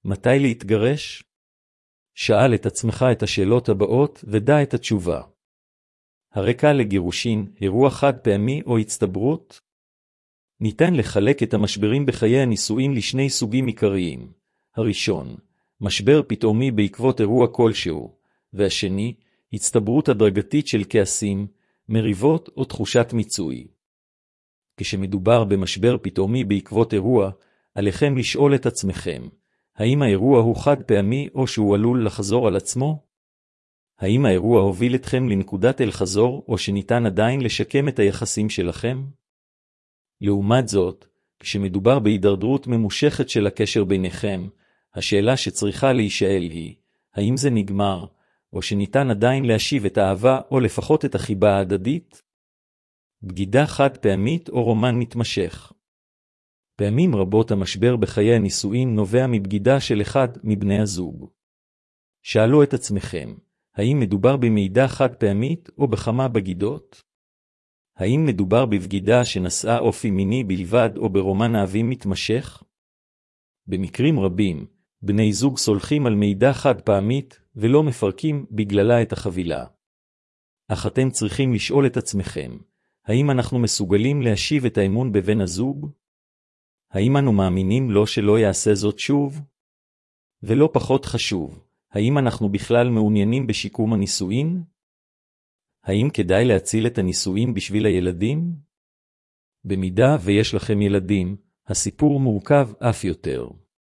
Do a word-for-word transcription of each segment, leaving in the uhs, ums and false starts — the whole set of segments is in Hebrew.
מתי להתגרש? שאל את עצמך את השאלות הבאות ודע את התשובה. הרקע לגירושין, אירוע חד פעמי או הצטברות? ניתן לחלק את המשברים בחיי הנישואין לשני סוגים עיקריים. הראשון, משבר פתאומי בעקבות אירוע כלשהו, והשני, הצטברות הדרגתית של כעסים, מריבות או תחושת מיצוי. כשמדובר במשבר פתאומי בעקבות אירוע, עליכם לשאול את עצמכם, האם האירוע הוא חד פעמי או שהוא עלול לחזור על עצמו? האם האירוע הוביל אתכם לנקודת אל חזור או שניתן עדיין לשקם את היחסים שלכם? לעומת זאת, כשמדובר בהידרדרות ממושכת של הקשר ביניכם, השאלה שצריכה להישאל היא, האם זה נגמר, או שניתן עדיין להשיב את האהבה או לפחות את החיבה ההדדית? בגידה חד פעמית או רומן מתמשך. פעמים רבות המשבר בחיי הנישואין נובע מבגידה של אחד מבני הזוג. שאלו את עצמכם, האם מדובר במידה חד פעמית או בכמה בגידות? האם מדובר בבגידה שנשאה אופי מיני בלבד או ברומן אהבים מתמשך? במקרים רבים, בני זוג סולחים על מידה חד פעמית ולא מפרקים בגללה את החבילה. אך אתם צריכים לשאול את עצמכם, האם אנחנו מסוגלים להשיב את האמון בבן הזוג? האם אנו מאמינים לו שלא יעשה זאת שוב? ולא פחות חשוב, האם אנחנו בכלל מעוניינים בשיקום הנישואין? האם כדאי להציל את הנישואין בשביל הילדים? במידה ויש לכם ילדים, הסיפור מורכב אף יותר.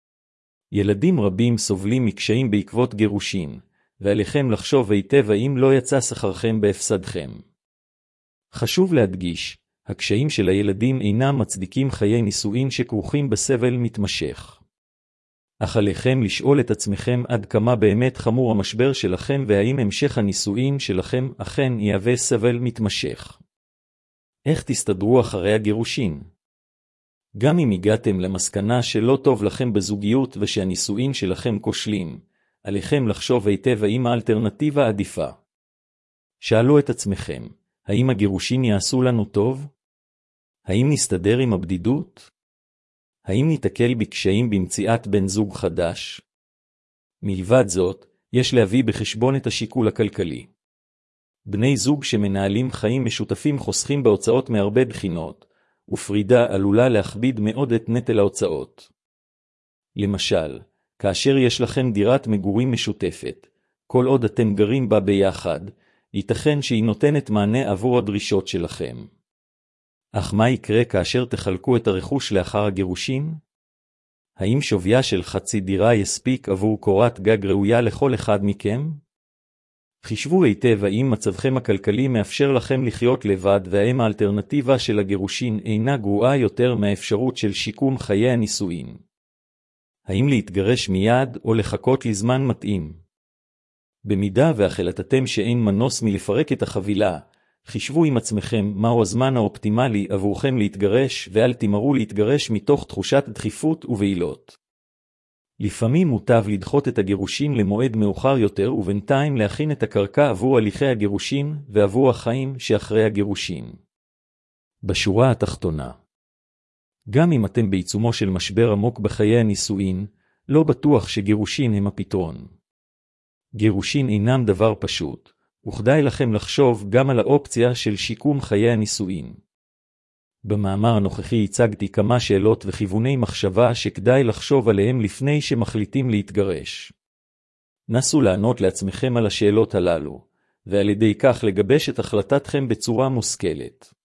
ילדים רבים סובלים מקשיים בעקבות גירושין, ועליכם לחשוב היטב האם לא יצא שכרכם בהפסדכם. חשוב להדגיש, הקשיים של הילדים אינם מצדיקים חיי נישואין שכרוכים בסבל מתמשך. אך עליכם לשאול את עצמכם עד כמה באמת חמור המשבר שלכם והאם המשך הנישואין שלכם אכן יהווה סבל מתמשך. איך תסתדרו אחרי הגירושין? גם אם הגעתם למסקנה שלא טוב לכם בזוגיות ושהנישואין שלכם כושלים, עליכם לחשוב היטב האם האלטרנטיבה עדיפה. שאלו את עצמכם, האם הגירושין יעשו לנו טוב? האם נסתדר עם הבדידות? האם ניתקל בקשיים במציאת בן זוג חדש? מלבד זאת, יש להביא בחשבון את השיקול הכלכלי. בני זוג שמנהלים חיים משותפים חוסכים בהוצאות מהרבה בחינות, ופרידה עלולה להכביד מאוד את נטל ההוצאות. למשל, כאשר יש לכם דירת מגורים משותפת, כל עוד אתם גרים בה ביחד, ייתכן שהיא נותנת מענה עבור הדרישות שלכם. אך מה יקרה כאשר תחלקו את הרכוש לאחר הגירושין? האם שוויה של חצי דירה יספיק עבור קורת גג ראויה לכל אחד מכם? חישבו היטב האם מצבכם הכלכלי מאפשר לכם לחיות לבד והאם האלטרנטיבה של הגירושין אינה גרועה יותר מהאפשרות של שיקום חיי הנישואין. האם להתגרש מיד או לחכות לזמן מתאים? במידה והחלטתם שאין מנוס מלפרק את החבילה, חישבו עם עצמכם מהו הזמן האופטימלי עבורכם להתגרש ואל תימרו להתגרש מתוך תחושת דחיפות ובעילות. לפעמים מוטב לדחות את הגירושין למועד מאוחר יותר ובינתיים להכין את הקרקע עבור הליכי הגירושין ועבור החיים שאחרי הגירושין. בשורה התחתונה, גם אם אתם בעיצומו של משבר עמוק בחיי הנישואין, לא בטוח שגירושין הם הפתרון. גירושין אינם דבר פשוט, וכדאי לכם לחשוב גם על האופציה של שיקום חיי הנישואין. במאמר הנוכחי הצגתי כמה שאלות וכיווני מחשבה שכדאי לחשוב עליהם לפני שמחליטים להתגרש. נסו לענות לעצמכם על השאלות הללו, ועל ידי כך לגבש את החלטתכם בצורה מושכלת.